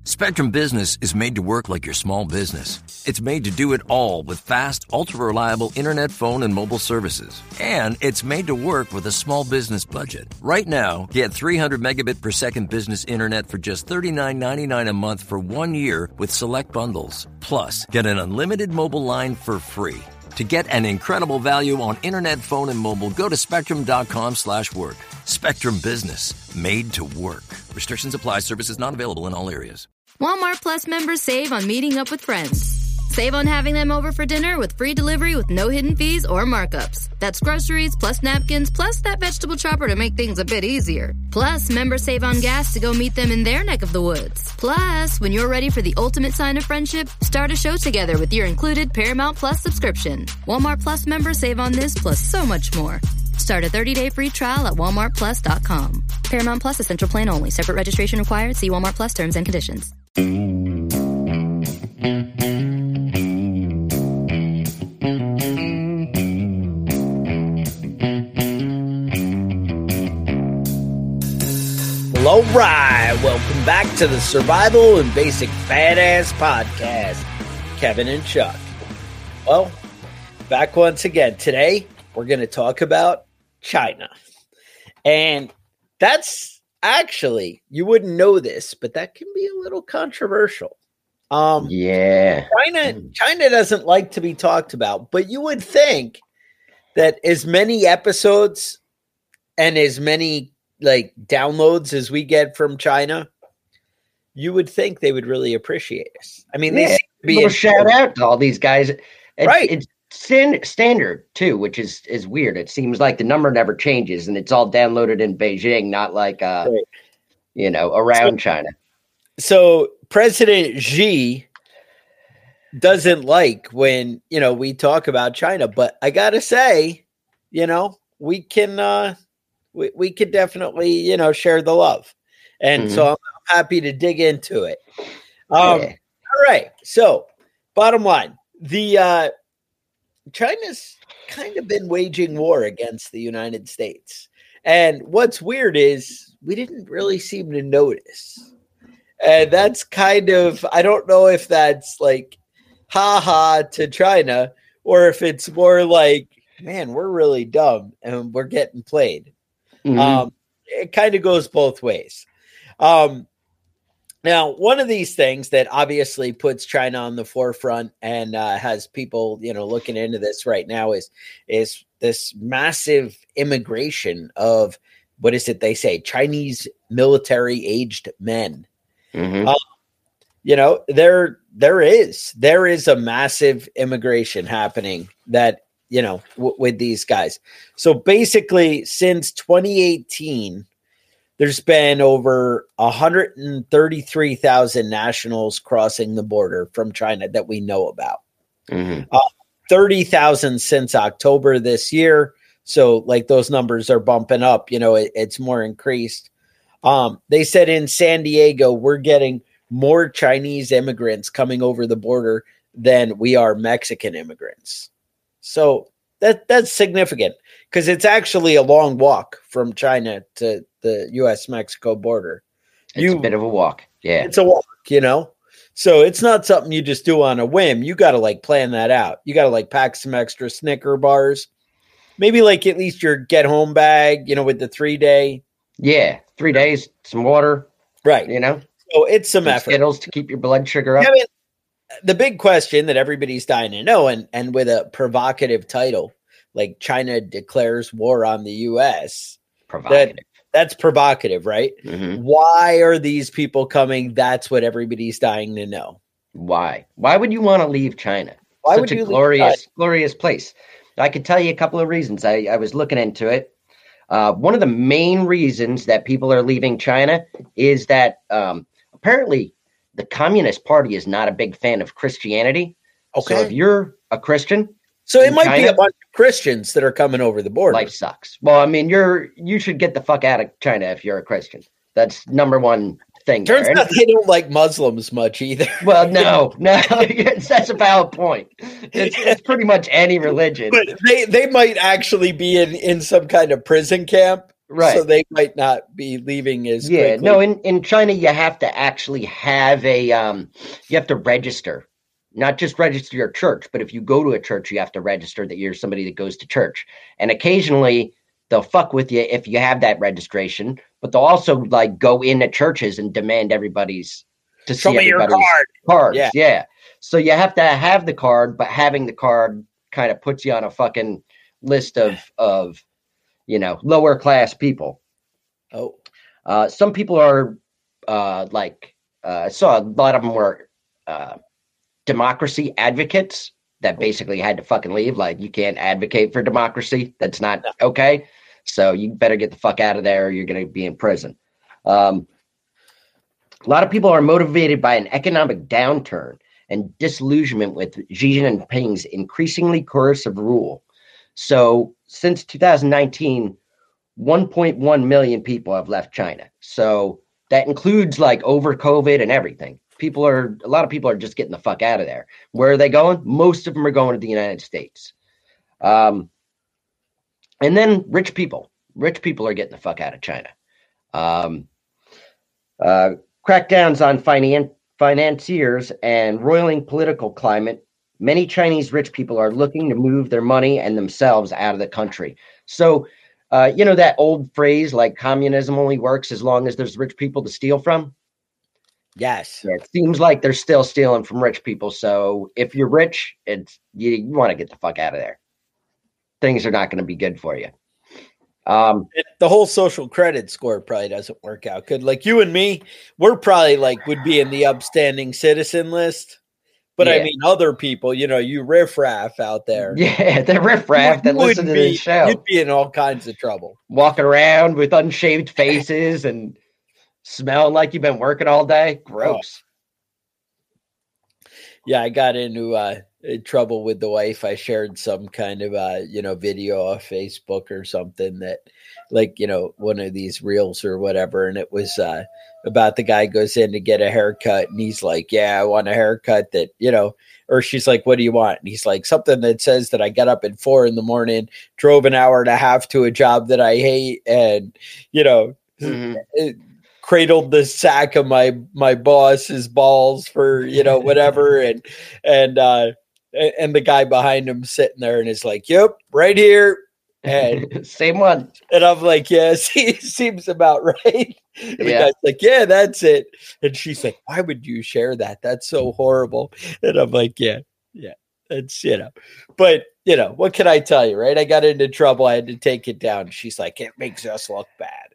Spectrum Business is made to work like your small business. It's made to do it all with fast, ultra-reliable internet, phone, and mobile services. And it's made to work with a small business budget. Right now, get 300 megabit per second business internet for just $39.99 a month for 1 year with select bundles. Plus, get an unlimited mobile line for free. To get an incredible value on internet, phone, and mobile, go to spectrum.com/work. Spectrum Business, made to work. Restrictions apply. Services not available in all areas. Walmart Plus members save on meeting up with friends. Save on having them over for dinner with free delivery with no hidden fees or markups. That's groceries, plus napkins, plus that vegetable chopper to make things a bit easier. Plus, members save on gas to go meet them in their neck of the woods. Plus, when you're ready for the ultimate sign of friendship, start a show together with your included Paramount Plus subscription. Walmart Plus members save on this plus so much more. Start a 30-day free trial at walmartplus.com. Paramount Plus Essential Plan only. Separate registration required. See Walmart Plus terms and conditions. All right, welcome back to the Survival and Basic Badass Podcast. Kevin and Chuck. Well, back once again. Today, we're going to talk about China. And that's actually, you wouldn't know this, but that can be a little controversial. Yeah. China doesn't like to be talked about, but you would think that as many episodes and as many like downloads as we get from China, you would think they would really appreciate us. I mean, they seem to be a shout out to all these guys. Right. It's standard too, which is weird. It seems like the number never changes and it's all downloaded in Beijing, not like, around China. So President Xi doesn't like when, we talk about China, but I got to say, we can, we could definitely, share the love. And so I'm happy to dig into it. All right. So bottom line, China's kind of been waging war against the United States. And what's weird is we didn't really seem to notice. And that's kind of, I don't know if that's like, ha to China, or if it's more like, man, we're really dumb and we're getting played. It kind of goes both ways. Now, one of these things that obviously puts China on the forefront and has people, looking into this right now is this massive immigration of, what is it they say, Chinese military-aged men. There is a massive immigration happening that, with these guys. So basically, since 2018, there's been over 133,000 nationals crossing the border from China that we know about. 30,000 since October this year. So like those numbers are bumping up, it's more increased. They said in San Diego, we're getting more Chinese immigrants coming over the border than we are Mexican immigrants. So that's significant because it's actually a long walk from China to the U.S.-Mexico border. It's a bit of a walk. Yeah. It's a walk, So it's not something you just do on a whim. You got to plan that out. You got to pack some extra Snicker bars. Maybe at least your get home bag, with the 3-day. Yeah. 3 days, some water. Right. So it's some effort. Skittles to keep your blood sugar up. I mean, the big question that everybody's dying to know, and with a provocative title, like China declares war on the U.S. Provocative. That's provocative, right? Why are these people coming? That's what everybody's dying to know. Why? Why would you want to leave China? Why Such would you a glorious place? I could tell you a couple of reasons. I was looking into it. One of the main reasons that people are leaving China is that apparently the Communist Party is not a big fan of Christianity. Okay. So if you're a Christian, so it might be a bunch of Christians that are coming over the border. Life sucks. Well, I mean, you should get the fuck out of China if you're a Christian. That's number one thing. Turns out they don't like Muslims much either. Well, no, that's a valid point. It's pretty much any religion. But they might actually be in some kind of prison camp Right. So they might not be leaving as Yeah, quickly. no, in China, you have to actually have you have to register, not just register your church, but if you go to a church, you have to register that you're somebody that goes to church. And occasionally they'll fuck with you if you have that registration, but they'll also like go into churches and demand everybody's to Show see me your everybody's card. cards. Yeah. So you have to have the card, but having the card kind of puts you on a fucking list of lower class people. Oh, Some people are I saw a lot of them were democracy advocates that basically had to fucking leave. Like, you can't advocate for democracy. That's not okay. So you better get the fuck out of there or you're going to be in prison. A lot of people are motivated by an economic downturn and disillusionment with Xi Jinping's increasingly coercive rule. So since 2019, 1.1 million people have left China. So that includes like over COVID and everything. A lot of people are just getting the fuck out of there. Where are they going? Most of them are going to the United States. And then rich people are getting the fuck out of China. Crackdowns on financiers and roiling political climate. Many Chinese rich people are looking to move their money and themselves out of the country. So, that old phrase, like communism only works as long as there's rich people to steal from. yes. Yeah, it seems like they're still stealing from rich people. So if you're rich, you want to get the fuck out of there. Things are not going to be good for you. The whole social credit score probably doesn't work out good. Like you and me, we're probably would be in the upstanding citizen list. But Yeah. I mean, other people, you riffraff out there. Yeah, the riffraff that listen to this show. You'd be in all kinds of trouble. Walking around with unshaved faces and smelling like you've been working all day. Gross. Yeah, I got into trouble with the wife. I shared some kind of video off Facebook or something that one of these reels or whatever, and it was about the guy goes in to get a haircut and he's like, yeah, I want a haircut that or she's like, what do you want? And he's like, something that says that I got up at 4 a.m, drove an hour and a half to a job that I hate, and cradled the sack of my boss's balls for whatever, and the guy behind him sitting there and is like, yep, right here, and same one, and I'm like, yes, he seems about right. And the guy's like, yeah, that's it. And she's like, why would you share that? That's so horrible. And I'm like, yeah, that's but what can I tell you, right? I got into trouble. I had to take it down. She's like, it makes us look bad.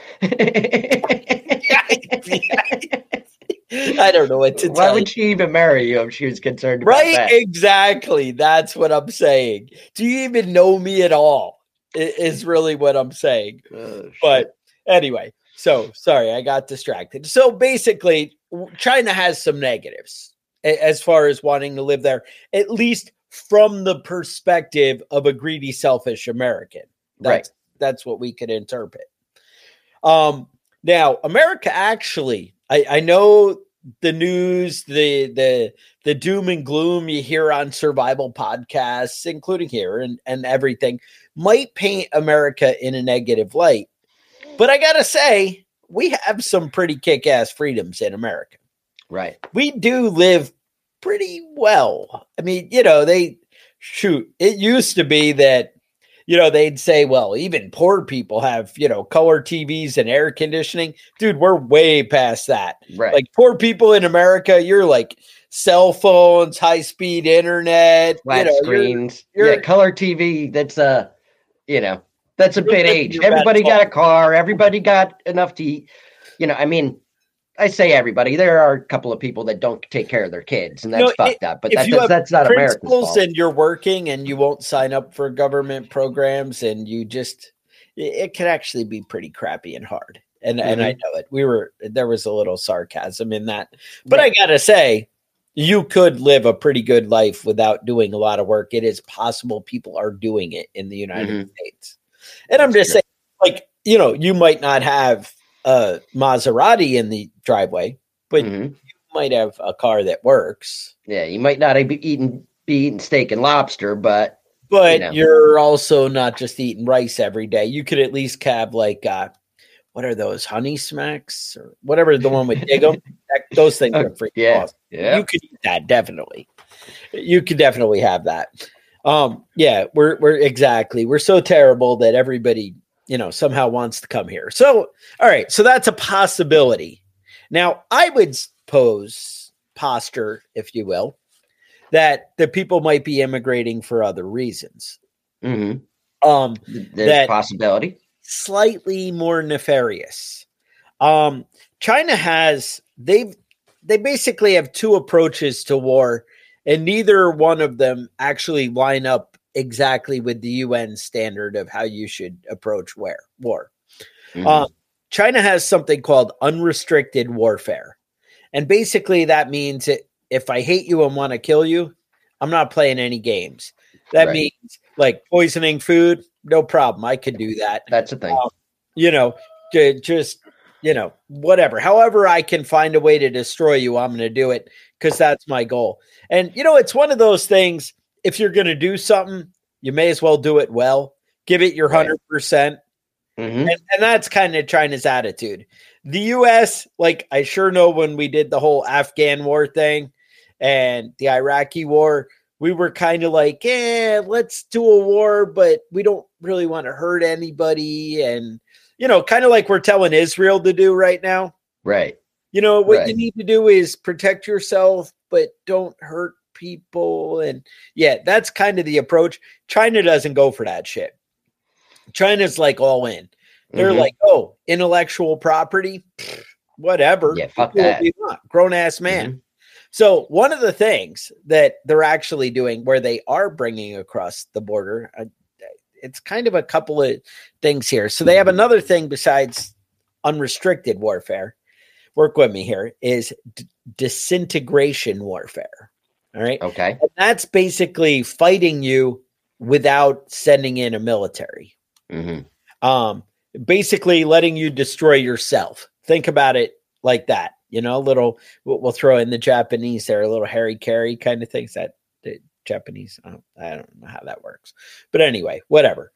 I don't know what to tell you. Why would she even marry you if she was concerned about that? Right? Exactly. That's what I'm saying. Do you even know me at all? Is really what I'm saying. But anyway, so sorry, I got distracted. So basically, China has some negatives as far as wanting to live there, at least from the perspective of a greedy, selfish American. That's what we could interpret. Now, America actually, I know the news, the doom and gloom you hear on survival podcasts, including here and everything, might paint America in a negative light. But I got to say, we have some pretty kick-ass freedoms in America. Right. We do live pretty well. I mean, it used to be that, they'd say, well, even poor people have, color TVs and air conditioning. Dude, we're way past that. Right. Like poor people in America, you're like cell phones, high-speed internet. Flat screens. Color TV, that's that's a bit age. Everybody got a car. Everybody got enough to eat. I say everybody. There are a couple of people that don't take care of their kids, and that's fucked up. But that's not America's fault. And you're working, and you won't sign up for government programs, and it can actually be pretty crappy and hard. And and I know it. There was a little sarcasm in that, but I gotta say, you could live a pretty good life without doing a lot of work. It is possible. People are doing it in the United States, and I'm just saying, you might not have a Maserati in the driveway, but you might have a car that works. Yeah, you might not be eating steak and lobster, but But you're also not just eating rice every day. You could at least have like what are those, honey smacks or whatever, the one with Dig'em? Those things are freaking awesome. Yeah. You could eat that, definitely. You could definitely have that. We're so terrible that everybody, somehow wants to come here. So, all right, so that's a possibility. Now, I would posture, if you will, that the people might be immigrating for other reasons. Mm-hmm. There's that possibility. Slightly more nefarious. China has they basically have two approaches to war, and neither one of them actually line up exactly with the UN standard of how you should approach war. Mm-hmm. China has something called unrestricted warfare, and basically that means that if I hate you and want to kill you, I'm not playing any games. That means like poisoning food, no problem. I could do that. That's a thing. Whatever. However I can find a way to destroy you, I'm going to do it because that's my goal. And, it's one of those things, if you're going to do something, you may as well do it well. Give it your 100%. Mm-hmm. And that's kind of China's attitude. The U.S., like I sure know when we did the whole Afghan war thing and the Iraqi war, we were kind of like, let's do a war, but we don't really want to hurt anybody. And, kind of like we're telling Israel to do right now. Right. What you need to do is protect yourself, but don't hurt people. And that's kind of the approach. China doesn't go for that shit. China's like all in. They're like, intellectual property, whatever. Yeah, fuck that. Grown ass man. Mm-hmm. So one of the things that they're actually doing where they are bringing across the border, it's kind of a couple of things here. So they have another thing besides unrestricted warfare. Work with me here, is disintegration warfare. All right. Okay. And that's basically fighting you without sending in a military. Mm-hmm. Basically letting you destroy yourself. Think about it like that. Little, we'll throw in the Japanese there, a little Harry Carey kind of things. That the Japanese, I don't know how that works, but anyway, whatever.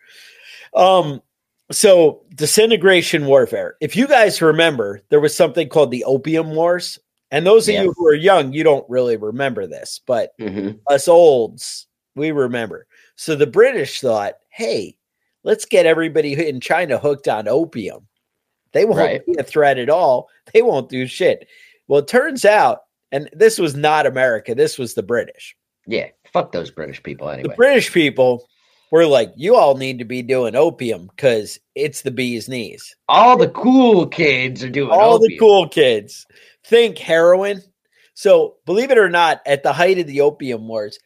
So disintegration warfare. If you guys remember, there was something called the Opium Wars, and those of you who are young, you don't really remember this, but us olds, we remember. So the British thought, hey, let's get everybody in China hooked on opium. They won't be a threat at all. They won't do shit. Well, it turns out, and this was not America, this was the British. Yeah, fuck those British people anyway. The British people were like, you all need to be doing opium because it's the bee's knees. All the cool kids are doing opium. The cool kids. Think heroin. So, believe it or not, at the height of the Opium Wars,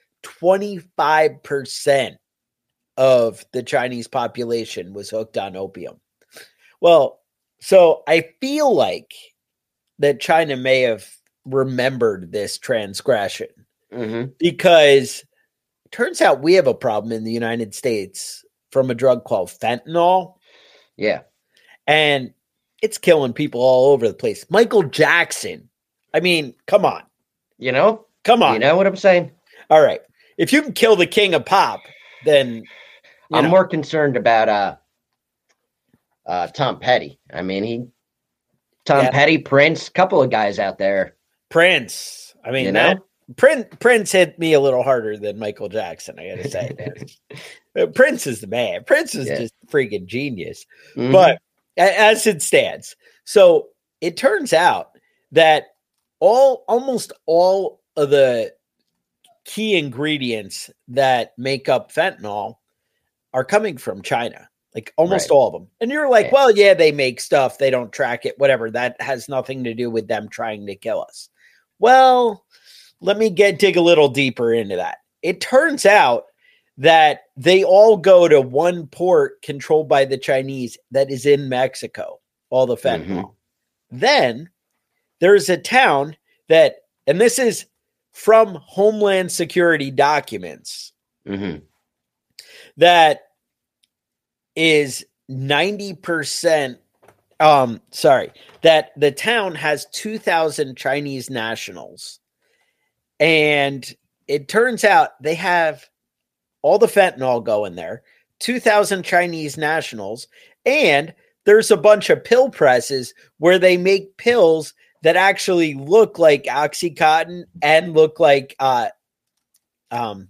25% of the Chinese population was hooked on opium. Well, so I feel like that China may have remembered this transgression because it turns out we have a problem in the United States from a drug called fentanyl. Yeah. And it's killing people all over the place. Michael Jackson. I mean, come on. Come on. You know what I'm saying? All right. If you can kill the king of pop, then I'm more concerned about Tom Petty. I mean, Tom Petty, Prince, couple of guys out there. Prince. I mean, Prince hit me a little harder than Michael Jackson, I gotta say. Prince is the man. Prince is just freaking genius. Mm-hmm. But as it stands, so it turns out that almost all of the key ingredients that make up fentanyl are coming from China. Like almost all of them. And you're like, well, they make stuff. They don't track it, whatever. That has nothing to do with them trying to kill us. Well, let me dig a little deeper into that. It turns out that they all go to one port controlled by the Chinese that is in Mexico, all the fentanyl. Mm-hmm. Then there's a town that, and this is from Homeland Security documents, that is 90%, that the town has 2,000 Chinese nationals. And it turns out they have all the fentanyl going there, 2,000 Chinese nationals, and there's a bunch of pill presses where they make pills that actually look like Oxycontin and look like Adderall,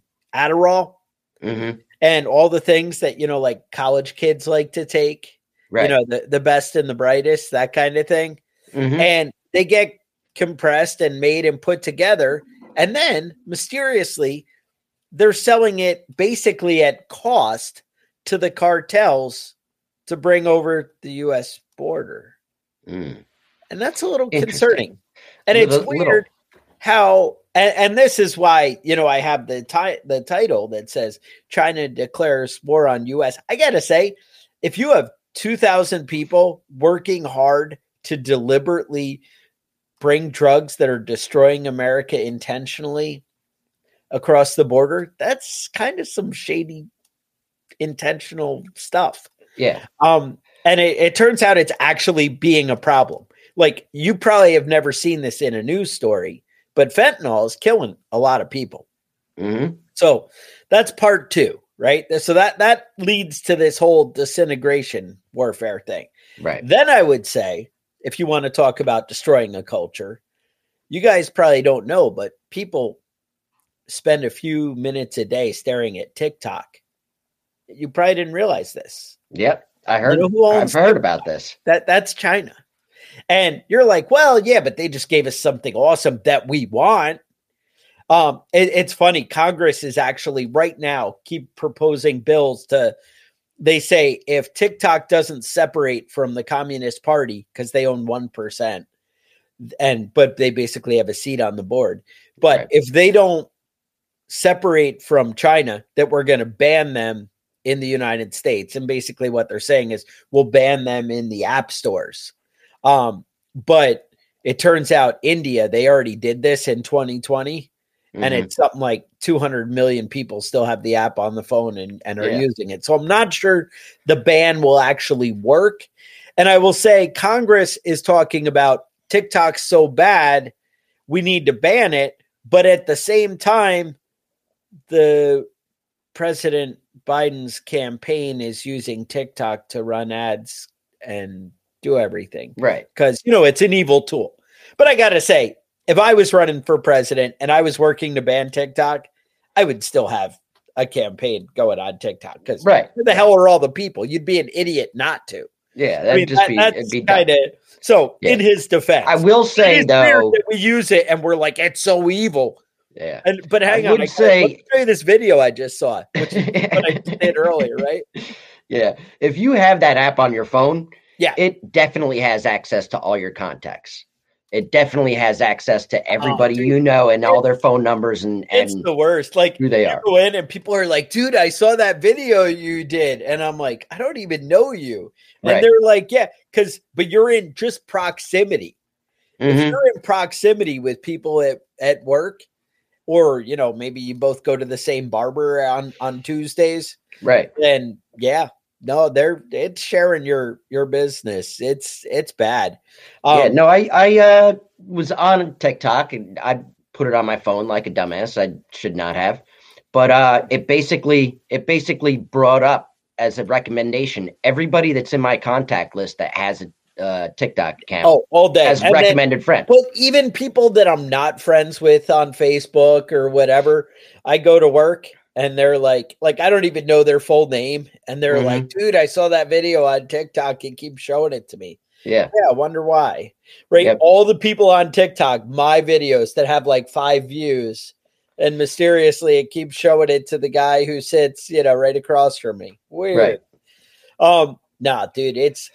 and all the things that, like college kids like to take, right? The best and the brightest, that kind of thing. And they get compressed and made and put together. And then mysteriously, they're selling it basically at cost to the cartels to bring over the U.S. border. And that's a little concerning. And it's weird how, and this is why, I have the title that says China declares war on U.S. I got to say, if you have 2,000 people working hard to deliberately bring drugs that are destroying America intentionally across the border, that's kind of some shady, intentional stuff. Yeah. And it turns out it's actually being a problem. Like, you probably have never seen this in a news story, but fentanyl is killing a lot of people. So that's part 2, right? So that leads to this whole disintegration warfare thing. Right. Then I would say, if you want to talk about destroying a culture, you guys probably don't know, but people spend a few minutes a day staring at TikTok. You probably didn't realize this. Yep. I've heard about this. That's China. And you're like, well, yeah, but they just gave us something awesome that we want. It's funny. Congress is actually right now keep proposing bills they say if TikTok doesn't separate from the Communist Party, because they own 1%, but they basically have a seat on the board. But if they don't separate from China, that we're going to ban them in the United States. And basically what they're saying is we'll ban them in the app stores. But it turns out India, they already did this in 2020. And it's something like 200 million people still have the app on the phone and are using it. So I'm not sure the ban will actually work. And I will say Congress is talking about TikTok's so bad, we need to ban it. But at the same time, the President Biden's campaign is using TikTok to run ads and do everything. Right. Because, it's an evil tool. But I got to say, if I was running for president and I was working to ban TikTok, I would still have a campaign going on TikTok. Because who the hell are all the people? You'd be an idiot not to. Yeah, that'd be kind of. So, in his defense, I will say though that we use it and we're like, it's so evil. Yeah. But hang on, let me show you this video I just saw, which is what I did earlier, right? Yeah. If you have that app on your phone, yeah, it definitely has access to all your contacts. It definitely has access to everybody and all their phone numbers and it's the worst. Like, who they are. Go in and people are like, dude, I saw that video you did. And I'm like, I don't even know you. And they're like, yeah, but you're in just proximity. If you're in proximity with people at work, or, maybe you both go to the same barber on Tuesdays. Right. Then it's sharing your business. It's bad. I was on TikTok and I put it on my phone like a dumbass. I should not have, but it basically brought up as a recommendation everybody that's in my contact list that has a TikTok account. All day as recommended friends. But even people that I'm not friends with on Facebook or whatever, I go to work. And they're like, I don't even know their full name. And they're like, dude, I saw that video on TikTok. It keeps showing it to me. Yeah. I wonder why. Right. Yep. All the people on TikTok, my videos that have like 5 views, and mysteriously it keeps showing it to the guy who sits, right across from me. Weird. Right. Nah, dude, it's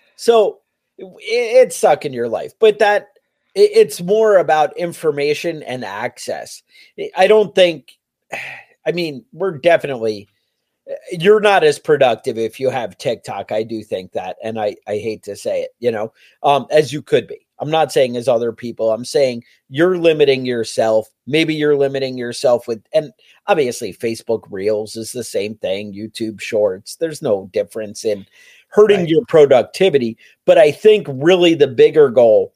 sucking your life. But it's more about information and access. I don't think. We're definitely, you're not as productive if you have TikTok. I do think that. And I hate to say it, as you could be. I'm not saying as other people. I'm saying you're limiting yourself. Maybe you're limiting yourself and obviously Facebook Reels is the same thing. YouTube Shorts. There's no difference in hurting your productivity. But I think really the bigger goal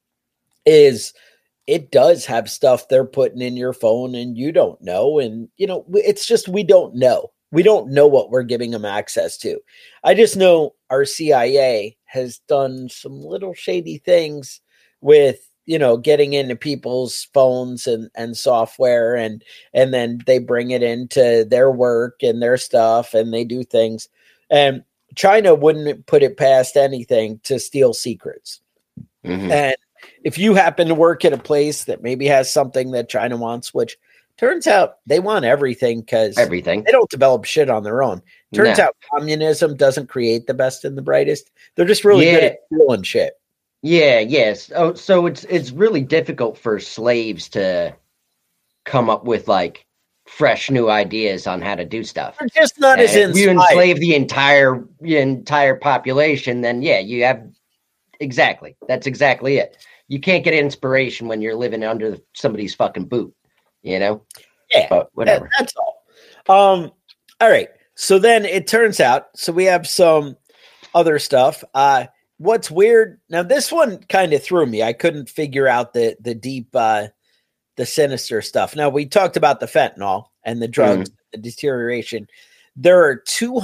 is it does have stuff they're putting in your phone and you don't know. And, it's just, we don't know. we don't know what we're giving them access to. I just know our CIA has done some little shady things with, getting into people's phones and software, and then they bring it into their work and their stuff, and they do things. And China wouldn't put it past anything to steal secrets. Mm-hmm. And if you happen to work at a place that maybe has something that China wants, which turns out they want everything because they don't develop shit on their own. Turns out communism doesn't create the best and the brightest. They're just really good at stealing shit. Yeah, yes. Oh, so it's really difficult for slaves to come up with like fresh new ideas on how to do stuff. They're just not as inspired. If you enslave the entire population, then you have exactly. That's exactly it. You can't get inspiration when you're living under somebody's fucking boot, Yeah. But whatever. That's all. All right. So then it turns out, so we have some other stuff. What's weird now, this one kind of threw me. I couldn't figure out the deep, the sinister stuff. Now, we talked about the fentanyl and the drugs, the deterioration. There are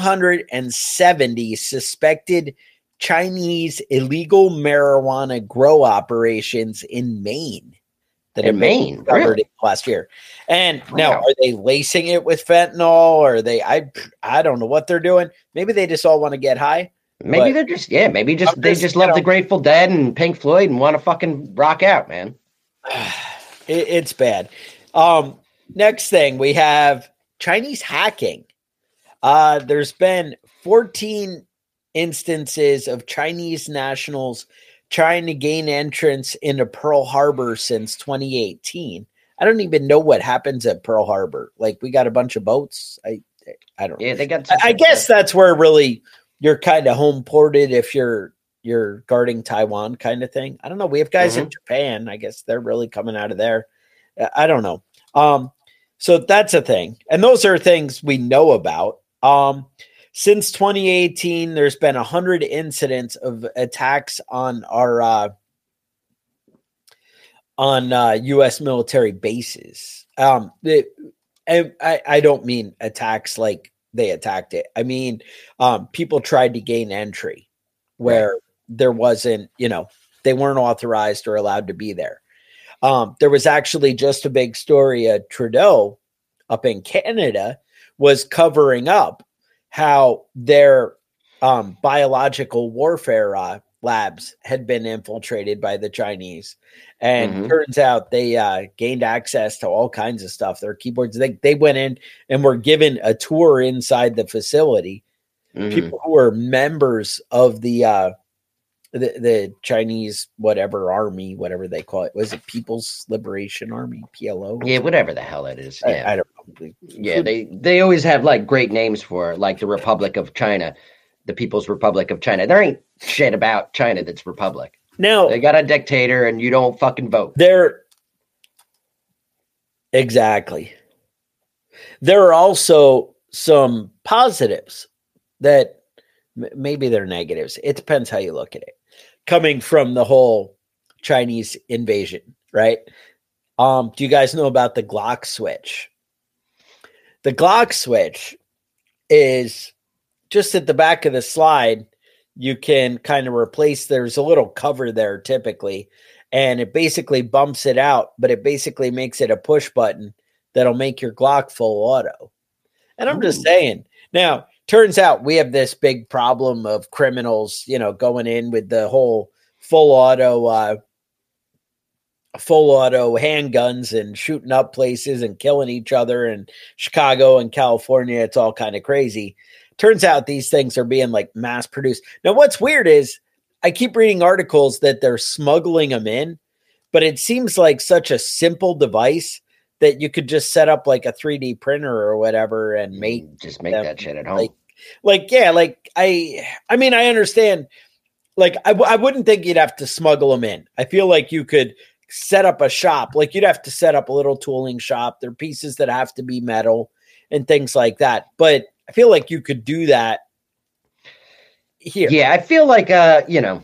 270 suspected Chinese illegal marijuana grow operations in Maine. Maine, really? Last year. And now, are they lacing it with fentanyl? Or are they? I don't know what they're doing. Maybe they just all want to get high. Maybe they're just they just love the Grateful Dead and Pink Floyd and want to fucking rock out, man. It's bad. Next thing, we have Chinese hacking. There's been 14 instances of Chinese nationals trying to gain entrance into Pearl Harbor since 2018. I don't even know what happens at Pearl Harbor. Like, we got a bunch of boats. I don't know. Yeah, they got. I guess that's where really you're kind of home ported if you're guarding Taiwan kind of thing. I don't know. We have guys in Japan. I guess they're really coming out of there. I don't know. So that's a thing. And those are things we know about. Since 2018, there's been 100 incidents of attacks on our U.S. military bases. I don't mean attacks like they attacked it. I mean, people tried to gain entry where there wasn't, they weren't authorized or allowed to be there. There was actually just a big story. Trudeau up in Canada was covering up how their biological warfare labs had been infiltrated by the Chinese. And turns out they gained access to all kinds of stuff. Their keyboards, they went in and were given a tour inside the facility. People who were members of the Chinese whatever army, whatever they call it. Was it People's Liberation Army, PLO? Yeah, whatever the hell it is. Yeah. I don't know. Yeah, they always have like great names for it, like the Republic of China, the People's Republic of China. There ain't shit about China that's republic. No, they got a dictator and you don't fucking vote. Exactly. There are also some positives that maybe they're negatives. It depends how you look at it. Coming from the whole Chinese invasion, right? Do you guys know about the Glock switch? The Glock switch is just at the back of the slide. You can kind of replace, there's a little cover there typically, and it basically bumps it out, but it basically makes it a push button that'll make your Glock full auto. And I'm just saying, now, turns out we have this big problem of criminals, going in with the whole full auto handguns and shooting up places and killing each other in Chicago and California. It's all kind of crazy. Turns out these things are being like mass produced. Now, what's weird is I keep reading articles that they're smuggling them in, but it seems like such a simple device that you could just set up like a 3D printer or whatever and make that shit at home. I mean, I understand. Like, I wouldn't think you'd have to smuggle them in. I feel like you could set up a shop. Like, you'd have to set up a little tooling shop. There are pieces that have to be metal and things like that. But I feel like you could do that here. Yeah, I feel like, there's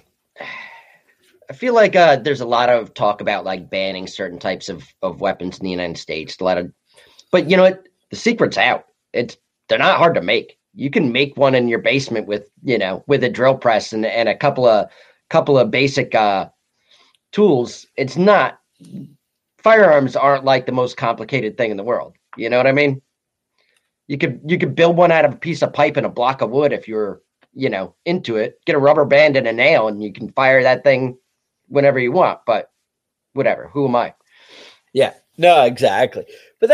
a lot of talk about like banning certain types of weapons in the United States. But you know what? The secret's out. It's they're not hard to make. You can make one in your basement with, with a drill press and a couple of basic tools. It's not, firearms aren't like the most complicated thing in the world. You know what I mean? You could build one out of a piece of pipe and a block of wood if you're, into it. Get a rubber band and a nail and you can fire that thing whenever you want. But whatever, who am I? Yeah, no, exactly. But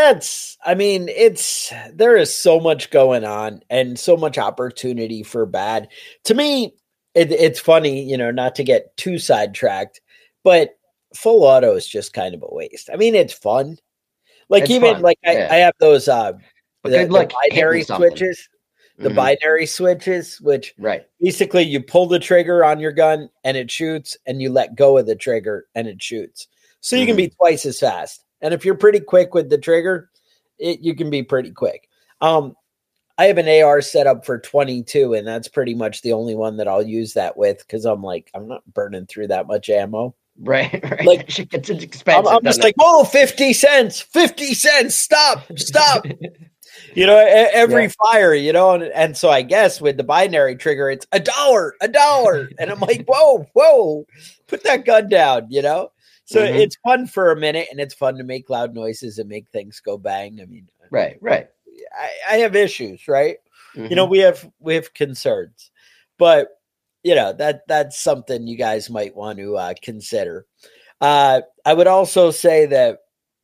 there is so much going on and so much opportunity for bad. To me, it's funny, not to get too sidetracked, but full auto is just kind of a waste. I mean, it's fun. Like, it's even fun. Like I have those the binary switches. The binary switches, which basically you pull the trigger on your gun and it shoots, and you let go of the trigger and it shoots. So you can be twice as fast. And if you're pretty quick with the trigger, you can be pretty quick. I have an AR set up for 22, and that's pretty much the only one that I'll use that with, because I'm not burning through that much ammo. Right. Like, it's expensive. I'm just like, 50 cents, stop. Every fire, and so I guess with the binary trigger, it's $1. And I'm like, whoa, put that gun down, So it's fun for a minute, and it's fun to make loud noises and make things go bang. I mean, right. I have issues, right? We have concerns, but that's something you guys might want to consider. I would also say that,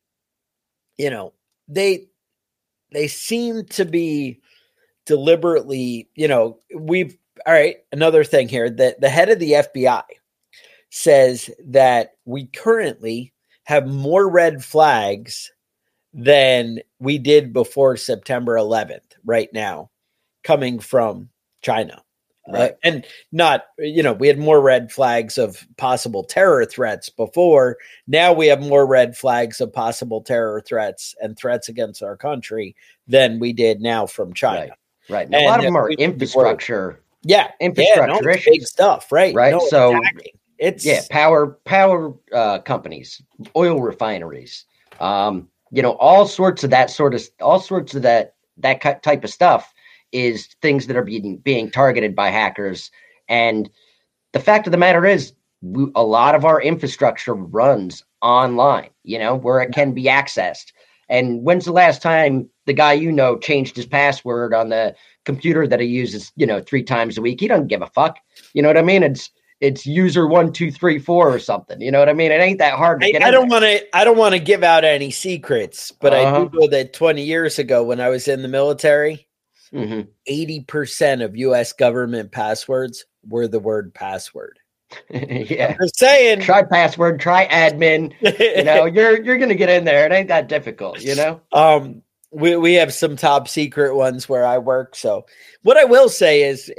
they seem to be deliberately, another thing here, that the head of the FBI says that we currently have more red flags than we did before September 11th right now, coming from China. Right. And not, we had more red flags of possible terror threats before. Now we have more red flags of possible terror threats and threats against our country than we did now from China. Right. And a lot of them are infrastructure. Infrastructure issues. Big stuff, right? Right. No, so it's power companies, oil refineries, all sorts of that type of stuff is things that are being targeted by hackers. And the fact of the matter is, a lot of our infrastructure runs online, where it can be accessed. And when's the last time the guy changed his password on the computer that he uses, 3 times a week? He doesn't give a fuck. You know what I mean? It's user 1, 2, 3, 4 or something. You know what I mean? It ain't that hard to get. I don't want to give out any secrets, but I do know that 20 years ago when I was in the military, 80% of U.S. government passwords were the word password. Yeah, I'm just saying. Try password, try admin. You're gonna get in there. It ain't that difficult. We have some top secret ones where I work. So what I will say is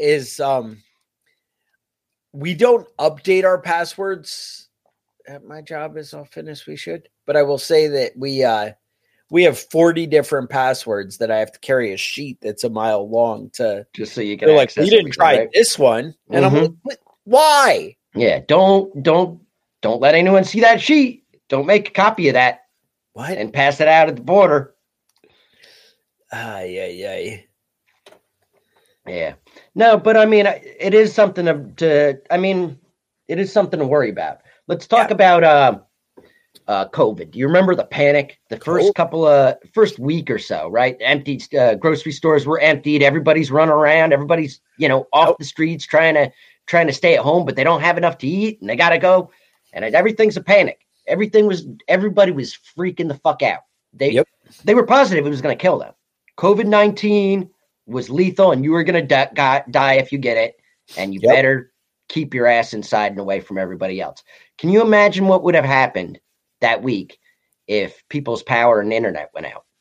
we don't update our passwords at my job as often as we should. But I will say that we have 40 different passwords that I have to carry a sheet that's a mile long to just so you can access. We didn't try this one, and I'm like, why? Yeah, don't let anyone see that sheet. Don't make a copy of that. What? And pass it out at the border. Yeah. No, but I mean, it is something to worry about. Let's talk about COVID. Do you remember the panic? The first week or so, right? Emptied grocery stores were emptied. Everybody's running around. Everybody's off the streets trying to stay at home, but they don't have enough to eat and they gotta go. And everything's a panic. Everybody was freaking the fuck out. They were positive it was going to kill them. COVID-19 was lethal, and you were going to die if you get it. And you better keep your ass inside and away from everybody else. Can you imagine what would have happened that week if people's power and internet went out?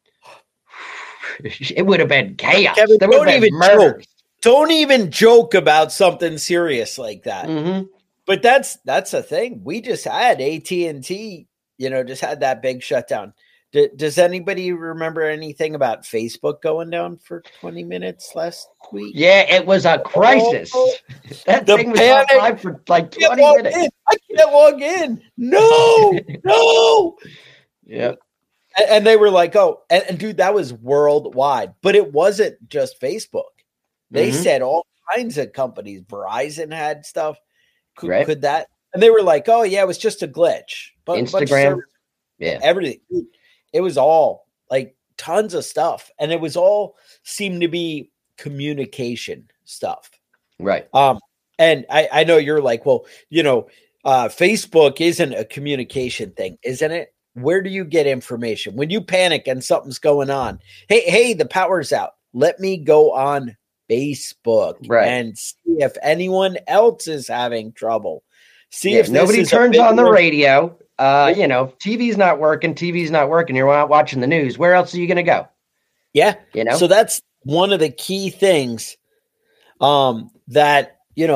It would have been chaos. Kevin, don't even joke about something serious like that. Mm-hmm. But that's a thing. We just had AT&T, just had that big shutdown. Does anybody remember anything about Facebook going down for 20 minits last week? Yeah, it was a crisis. That thing was live for like 20 minutes. I can't log in. No. Yep. And they were like, oh, and dude, that was worldwide. But it wasn't just Facebook. They said all kinds of companies. Verizon had stuff. Could that? And they were like, oh, yeah, it was just a glitch. But Instagram. Everything. Dude, it was all like tons of stuff. And it was all seemed to be communication stuff. Right. And I know you're like, well, Facebook isn't a communication thing, isn't it? Where do you get information when you panic and something's going on? Hey, the power's out. Let me go on Facebook and see if anyone else is having trouble. See if nobody turns on the radio. TV's not working. You're not watching the news. Where else are you going to go? Yeah. So that's one of the key things that,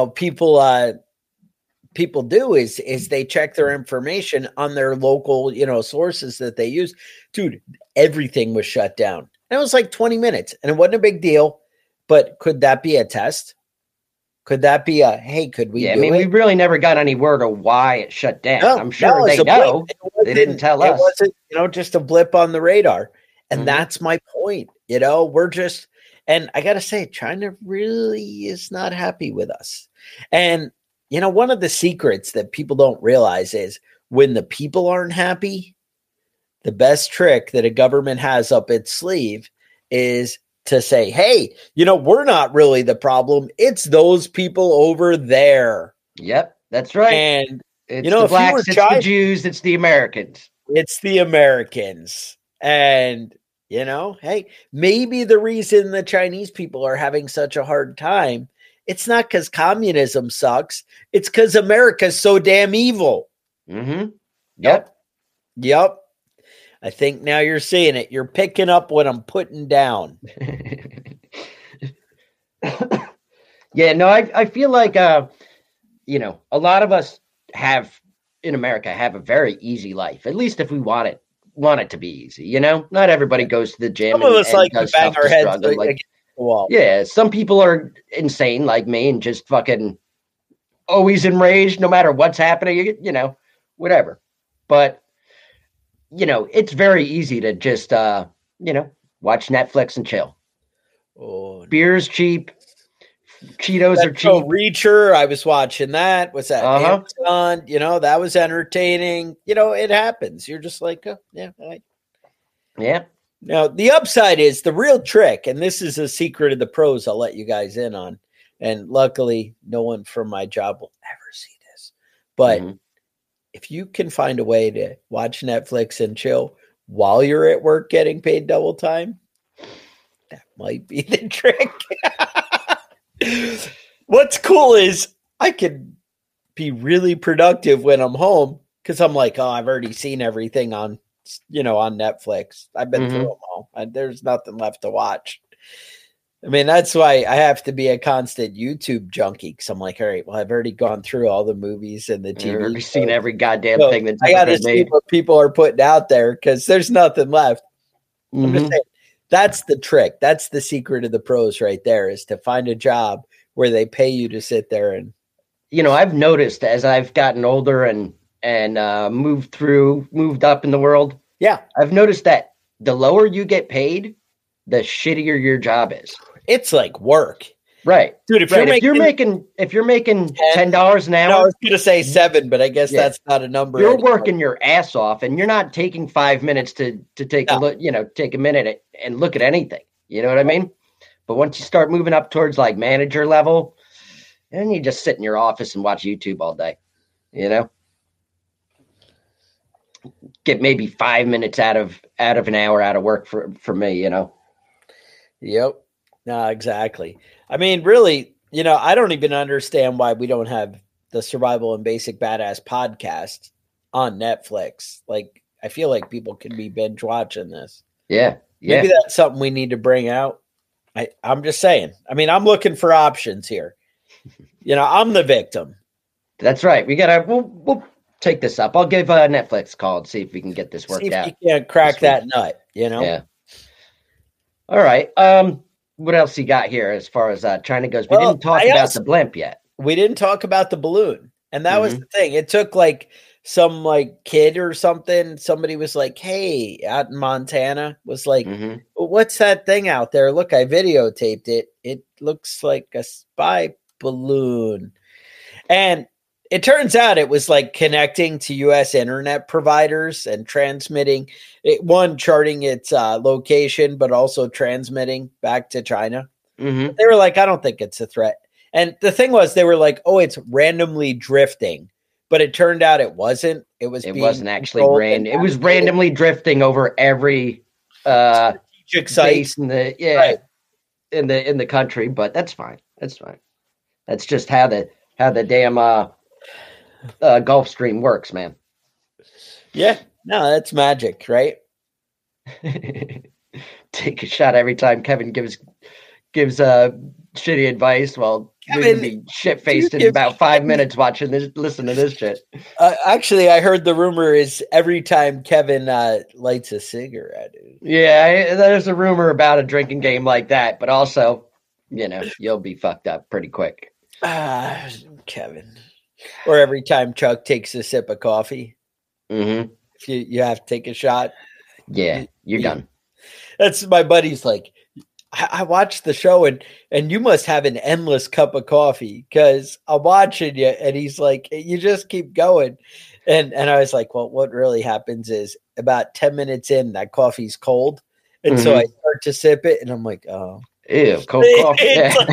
people do is they check their information on their local, sources that they use. Dude, everything was shut down. And it was like 20 minutes and it wasn't a big deal, but could that be a test? Could that be hey, could we do it? We really never got any word of why it shut down. No, I'm sure they know. They didn't tell us. It wasn't, just a blip on the radar. And that's my point. We're just, and I got to say, China really is not happy with us. And, one of the secrets that people don't realize is when the people aren't happy, the best trick that a government has up its sleeve is to say, hey, we're not really the problem. It's those people over there. Yep, that's right. And, it's the blacks, it's the Jews, it's the Americans. It's the Americans. And, hey, maybe the reason the Chinese people are having such a hard time, it's not because communism sucks. It's because America's so damn evil. Mm-hmm. Yep. I think now you're seeing it. You're picking up what I'm putting down. I feel like, a lot of us in America have a very easy life, at least if we want it to be easy. Not everybody goes to the gym. Some of us like to bang our heads against the wall. Yeah, some people are insane like me and just fucking always enraged no matter what's happening, whatever. But, it's very easy to just, watch Netflix and chill. Oh, beer's cheap. Cheetos are cheap. Reacher, I was watching that. What's that? Amazon, that was entertaining. It happens. You're just like, oh, yeah. Yeah. Now, the upside is the real trick, and this is a secret of the pros I'll let you guys in on. And luckily, no one from my job will ever see this. But if you can find a way to watch Netflix and chill while you're at work getting paid double time, that might be the trick. What's cool is I can be really productive when I'm home because I'm like, oh, I've already seen everything on Netflix. I've been through them all. There's nothing left to watch. I mean, that's why I have to be a constant YouTube junkie because I'm like, all right, well, I've already gone through all the movies and the TV. You've already seen every goddamn thing that's I got to see what people are putting out there because there's nothing left. I'm just saying, that's the trick. That's the secret of the pros right there is to find a job where they pay you to sit there and. I've noticed as I've gotten older and moved up in the world. Yeah. I've noticed that the lower you get paid, the shittier your job is. It's like work. Right. Dude, if you're making $10 an hour. I was gonna say 7, but I guess that's not a number. You're working your ass off and you're not taking 5 minutes to take a look, take a minute and look at anything. You know what I mean? But once you start moving up towards like manager level, and you just sit in your office and watch YouTube all day, get maybe 5 minutes out of an hour out of work for me, Yep. No, exactly. I mean, really, I don't even understand why we don't have the Survival and Basic Badass podcast on Netflix. Like, I feel like people can be binge watching this. Yeah. Maybe that's something we need to bring out. I'm just saying. I mean, I'm looking for options here. I'm the victim. That's right. We'll take this up. I'll give Netflix a call and see if we can get this worked out. You can't crack that nut, Yeah. All right. What else you got here as far as China goes? We didn't talk about the blimp yet. We didn't talk about the balloon. And that was the thing. It took like some like kid or something. Somebody was like, hey, out in Montana was like, what's that thing out there? Look, I videotaped it. It looks like a spy balloon. And it turns out it was like connecting to US internet providers and transmitting one charting its location, but also transmitting back to China. They were like, I don't think it's a threat. And the thing was, they were like, oh, it's randomly drifting. But it turned out it wasn't. It wasn't actually random. It was randomly drifting over every strategic site in the in the country. But that's fine. That's fine. That's just how the damn Gulf Stream works, man. Yeah, no, that's magic, right? Take a shot every time Kevin gives shitty advice while Kevin be shit faced in about 5 minutes listen to this shit. Actually, I heard the rumor is every time Kevin lights a cigarette. Yeah, there's a rumor about a drinking game like that, but also, you'll be fucked up pretty quick. Kevin. Or every time Chuck takes a sip of coffee. If you have to take a shot. Yeah, you're done. That's my buddy's like, I watched the show and you must have an endless cup of coffee because I'm watching you. And he's like, you just keep going. And I was like, well, what really happens is about 10 minutes in, that coffee's cold. And so I start to sip it and I'm like, oh. Ew, cold coffee.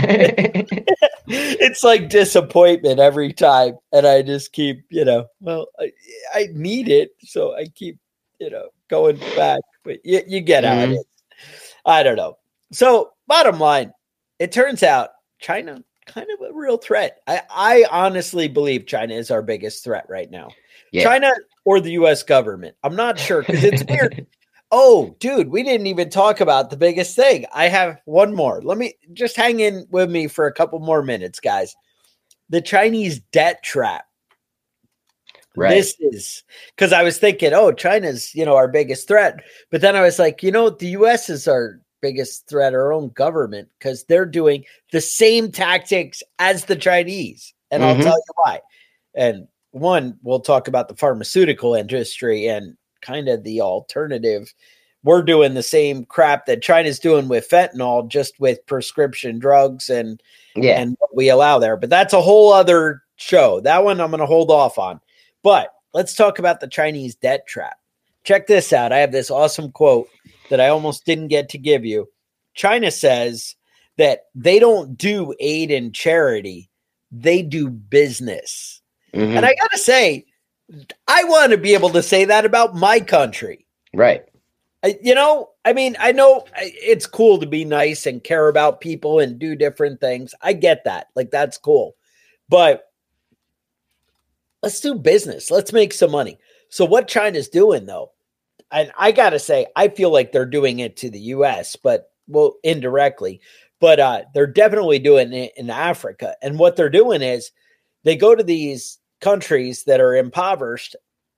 It's like disappointment every time. And I just keep, I need it. So I keep, going back. But you get how it is. I don't know. So bottom line, it turns out China, kind of a real threat. I honestly believe China is our biggest threat right now. Yeah. China or the U.S. government. I'm not sure because it's weird. Oh, dude, we didn't even talk about the biggest thing. I have one more. Let me just hang in with me for a couple more minutes, guys. The Chinese debt trap. Right. This is because I was thinking, oh, China's, our biggest threat. But then I was like, the U.S. is our biggest threat, our own government, because they're doing the same tactics as the Chinese. And I'll tell you why. And one, we'll talk about the pharmaceutical industry and kind of the alternative. We're doing the same crap that China's doing with fentanyl, just with prescription drugs and what we allow there. But that's a whole other show. That one I'm going to hold off on. But let's talk about the Chinese debt trap. Check this out. I have this awesome quote that I almost didn't get to give you. China says that they don't do aid and charity. They do business. And I got to say, I want to be able to say that about my country. Right. I know it's cool to be nice and care about people and do different things. I get that. Like, that's cool. But let's do business. Let's make some money. So what China's doing, though, and I got to say, I feel like they're doing it to the U.S., indirectly. But they're definitely doing it in Africa. And what they're doing is they go to these countries that are impoverished,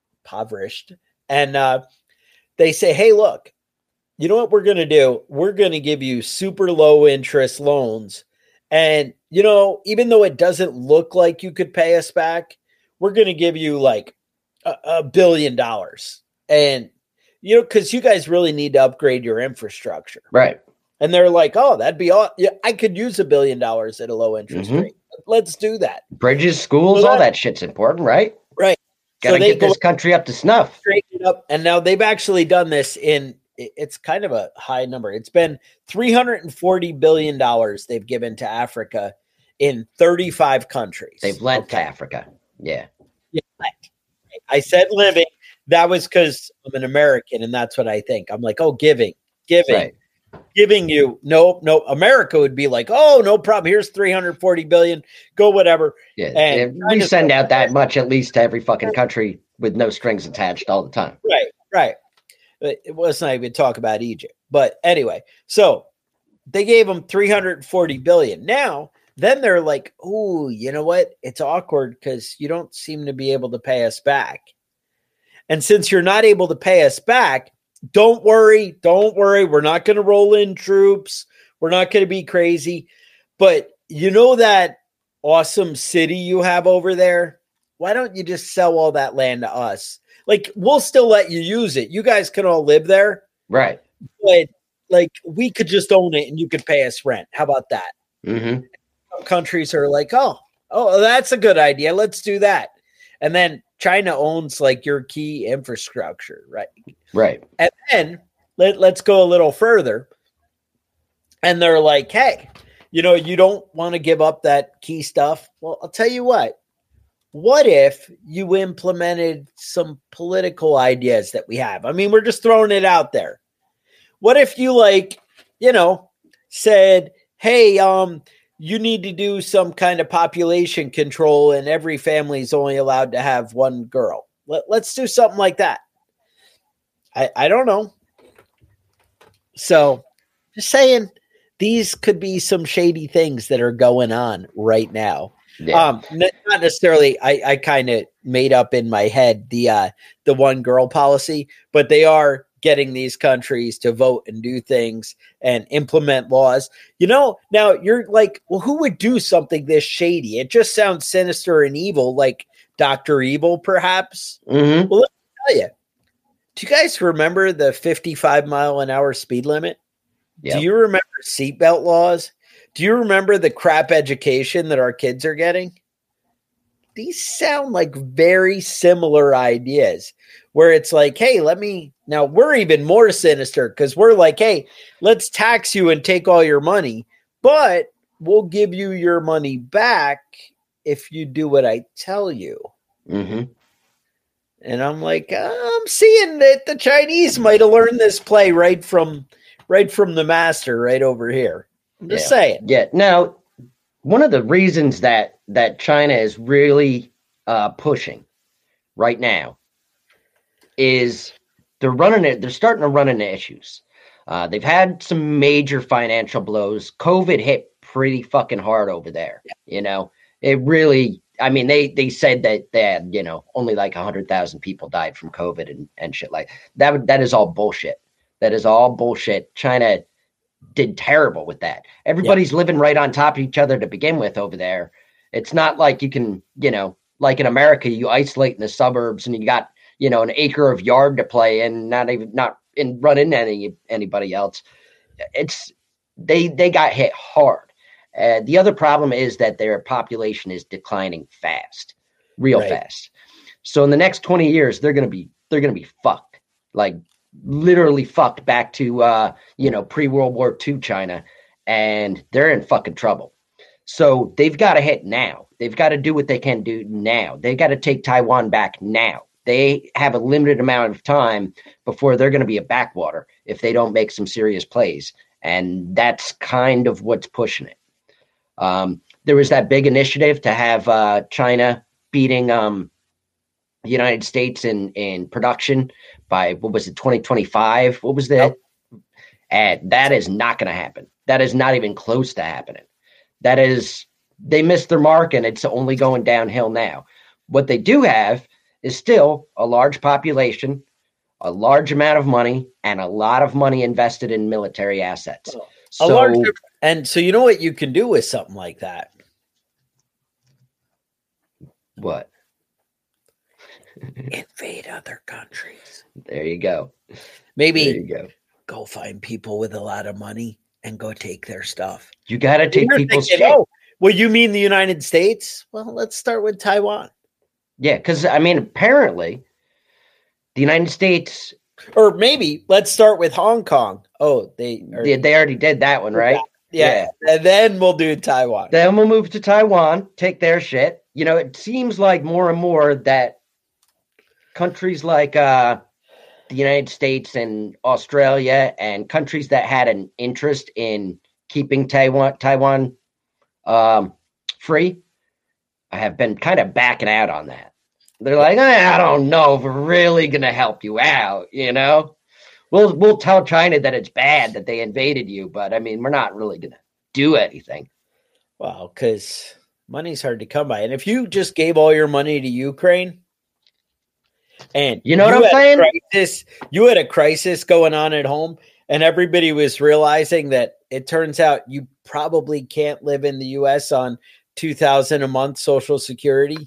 and they say, hey, look, you know what we're going to do? We're going to give you super low interest loans. And, even though it doesn't look like you could pay us back, we're going to give you like $1 billion. And, because you guys really need to upgrade your infrastructure. Right. And they're like, oh, that'd be all. Yeah, I could use $1 billion at a low interest rate. Let's do that. Bridges, schools, all that shit's important, right? Right. Got to get this country up to snuff. Up, and now they've actually done this it's kind of a high number. It's been $340 billion they've given to Africa in 35 countries. They've lent to Africa. Yeah. I said living. That was because I'm an American, and that's what I think. I'm like, oh, giving. Right. Giving you no. America would be like, oh, no problem. Here's $340 billion. Go whatever. Yeah, and we send out that much at least to every fucking country with no strings attached all the time. Right. Let's not even talk about Egypt. But anyway, so they gave them $340 billion. Now, then they're like, oh, you know what? It's awkward because you don't seem to be able to pay us back. And since you're not able to pay us back, don't worry. We're not going to roll in troops. We're not going to be crazy. But that awesome city you have over there? why don't you just sell all that land to us? Like, we'll still let you use it. You guys can all live there. Right. But like, we could just own it and you could pay us rent. How about that? Mm-hmm. Some countries are like, oh, that's a good idea. Let's do that. And then China owns like your key infrastructure, right? Right. And then let's go a little further. And they're like, hey, you don't want to give up that key stuff. Well, I'll tell you what. What if you implemented some political ideas that we have? I mean, we're just throwing it out there. What if you said, hey, you need to do some kind of population control and every family is only allowed to have one girl. Let's do something like that. I don't know. So just saying, these could be some shady things that are going on right now. Yeah. Not necessarily. I kind of made up in my head the one girl policy, but they are getting these countries to vote and do things and implement laws. Now you're like, well, who would do something this shady? It just sounds sinister and evil, like Dr. Evil, perhaps. Mm-hmm. Well, let me tell you. Do you guys remember the 55-mile-an-hour speed limit? Yep. Do you remember seatbelt laws? Do you remember the crap education that our kids are getting? These sound like very similar ideas where it's like, hey, now we're even more sinister because we're like, hey, let's tax you and take all your money, but we'll give you your money back if you do what I tell you. Mm-hmm. And I'm like, I'm seeing that the Chinese might have learned this play right from the master right over here. I'm just saying. Yeah. Now, one of the reasons that China is really pushing right now is they're starting to run into issues. They've had some major financial blows. COVID hit pretty fucking hard over there. It really, I mean, they said that they had, only like 100,000 people died from COVID and shit like that. That is all bullshit. That is all bullshit. China did terrible with that. Everybody's living right on top of each other to begin with over there. It's not like you can, like in America, you isolate in the suburbs and you got, an acre of yard to play in, not run into anybody else. They got hit hard. The other problem is that their population is declining fast, real fast. So in the next 20 years, they're going to be fucked, like literally fucked back to, pre-World War II China, and they're in fucking trouble. So they've got to hit now. They've got to do what they can do now. They got to take Taiwan back now. They have a limited amount of time before they're going to be a backwater if they don't make some serious plays. And that's kind of what's pushing it. There was that big initiative to have China beating the United States in production by, 2025? What was that? Nope. And that is not going to happen. That is not even close to happening. They missed their mark and it's only going downhill now. What they do have is still a large population, a large amount of money, and a lot of money invested in military assets. And so you know what you can do with something like that? What? Invade other countries. There you go. Maybe go find people with a lot of money and go take their stuff. You got to take people's shit. Oh, well, you mean the United States? Well, let's start with Taiwan. Yeah, because, I mean, apparently the United States... Or maybe let's start with Hong Kong. Oh, they already did that one, right? Yeah. And then we'll do Taiwan. Then we'll move to Taiwan, take their shit. It seems like more and more that countries like the United States and Australia and countries that had an interest in keeping Taiwan free have been kind of backing out on that. They're like, I don't know if we're really going to help you out, We'll tell China that it's bad that they invaded you, but I mean, we're not really going to do anything. Well, because money's hard to come by. And if you just gave all your money to Ukraine, and you know what I'm saying? You had a crisis going on at home, and everybody was realizing that it turns out you probably can't live in the U.S. on $2,000 a month Social Security.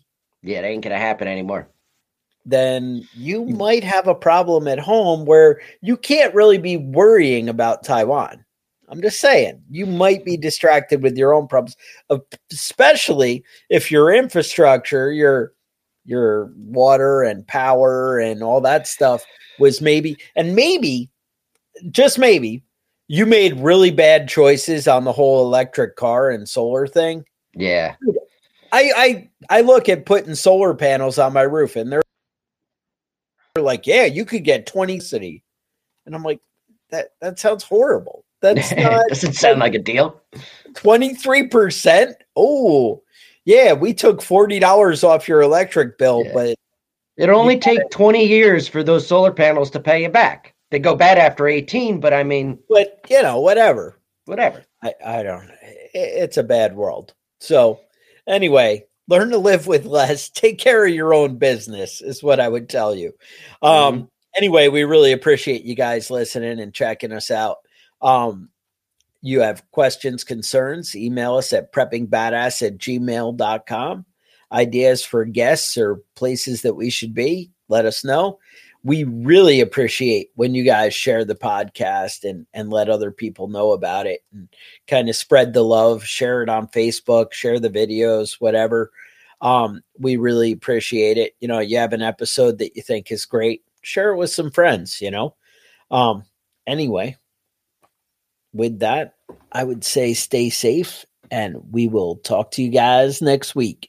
Yeah, it ain't going to happen anymore. Then you might have a problem at home where you can't really be worrying about Taiwan. I'm just saying, you might be distracted with your own problems, especially if your infrastructure, your water and power and all that stuff was maybe, just maybe, you made really bad choices on the whole electric car and solar thing. Yeah. I look at putting solar panels on my roof and they're like, yeah, you could get 20 city. And I'm like, that sounds horrible. That's not doesn't sound like a deal. 23%. Oh, yeah, we took $40 off your electric bill, but it'll only take 20 years for those solar panels to pay you back. They go bad after 18, but I mean, but whatever. I don't. It's a bad world. So anyway, learn to live with less. Take care of your own business is what I would tell you. Anyway, we really appreciate you guys listening and checking us out. You have questions, concerns, email us at preppingbadass@gmail.com. Ideas for guests or places that we should be, let us know. We really appreciate when you guys share the podcast and let other people know about it and kind of spread the love, share it on Facebook, share the videos, whatever. We really appreciate it. You have an episode that you think is great, share it with some friends, Anyway, with that, I would say stay safe and we will talk to you guys next week.